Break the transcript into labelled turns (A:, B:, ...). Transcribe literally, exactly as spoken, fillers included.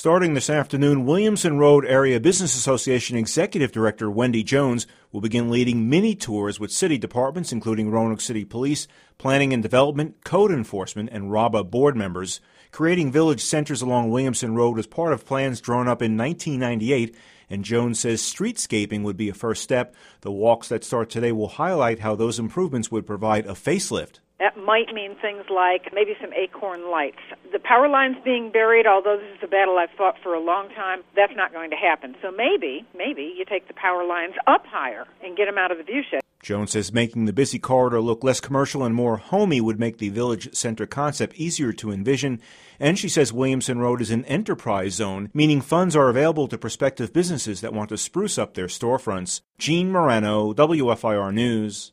A: Starting this afternoon, Williamson Road Area Business Association Executive Director Wendy Jones will begin leading mini-tours with city departments, including Roanoke City Police, Planning and Development, Code Enforcement, and R A B A board members. Creating village centers along Williamson Road was part of plans drawn up in nineteen ninety-eight, and Jones says streetscaping would be a first step. The walks that start today will highlight how those improvements would provide a facelift.
B: That might mean things like maybe some acorn lights. The power lines being buried, although this is a battle I've fought for a long time, that's not going to happen. So maybe, maybe you take the power lines up higher and get them out of the view shed.
A: Jones says making the busy corridor look less commercial and more homey would make the village center concept easier to envision. And she says Williamson Road is an enterprise zone, meaning funds are available to prospective businesses that want to spruce up their storefronts. Gene Morano, W F I R News.